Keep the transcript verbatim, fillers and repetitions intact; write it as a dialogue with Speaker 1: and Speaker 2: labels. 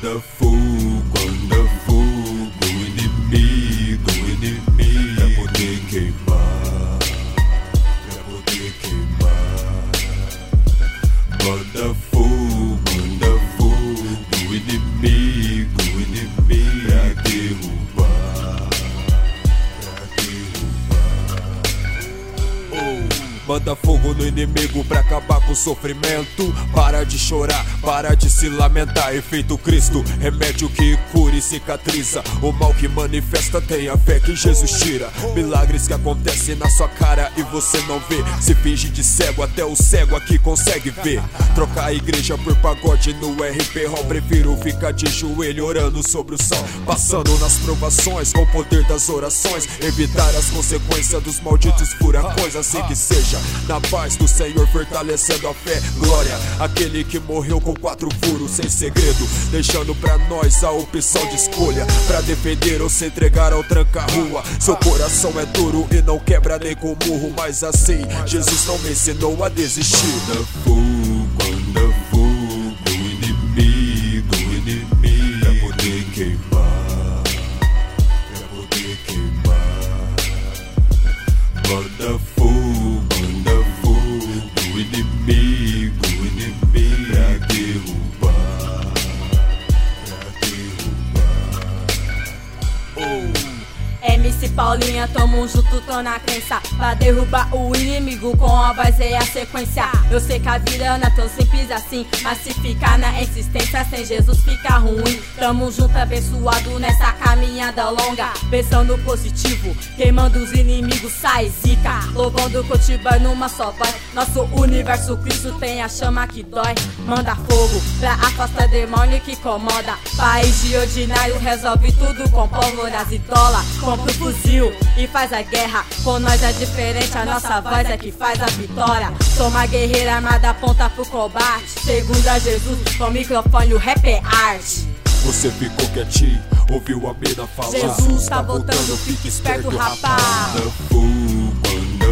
Speaker 1: Manda fogo, manda fogo, inimigo, inimigo, pra poder queimar, pra poder queimar. Manda fogo, manda fogo, inimigo, inimigo, pra derrubar, pra derrubar. Oh. Manda fogo no inimigo pra acabar com o sofrimento. Para de chorar, para de se lamentar. Efeito Cristo, remédio que cura e cicatriza. O mal que manifesta tem a fé que Jesus tira. Milagres que acontecem na sua cara e você não vê. Se finge de cego, até o cego aqui consegue ver. Trocar a igreja por pagode no R P Hall. Prefiro ficar de joelho orando sobre o sol. Passando nas provações com o poder das orações. Evitar as consequências dos malditos furacões. Assim que seja, na paz do Senhor, fortalecendo a fé. Glória àquele que morreu com quatro furos sem segredo, deixando pra nós a opção de escolha, pra defender ou se entregar ao tranca-rua. Seu coração é duro e não quebra nem com murro, mas assim Jesus não me ensinou a desistir. Manda fogo, manda fogo, inimigo, inimigo, pra poder queimar, pra poder queimar. Manda fogo, manda fogo, inimigo, inimigo, pra derrubar, pra derrubar. Oh.
Speaker 2: M C Paulinha, tamo junto, tô na crença pra derrubar o inimigo com a voz e a sequência. Eu sei que a vida não é tão simples assim, mas se ficar na insistência, sem Jesus fica ruim. Tamo junto, abençoado nessa caminhada longa, pensando positivo, queimando os inimigos, sai zica. Louvando, cultivando uma só voz. Nosso universo Cristo tem a chama que dói. Manda fogo pra afastar demônio que incomoda. País de ordinário resolve tudo com pólvora e dólar. Compra o fuzil e faz a guerra. Com nós é diferente, a nossa voz é que faz a vitória. Sou uma guerreira armada, aponta pro combate. Segundo a Jesus, com o microfone o rap é arte.
Speaker 1: Você ficou quietinho, ouviu a mina falar.
Speaker 2: Jesus tá voltando, fique esperto, rapaz.
Speaker 1: Manda fogo, manda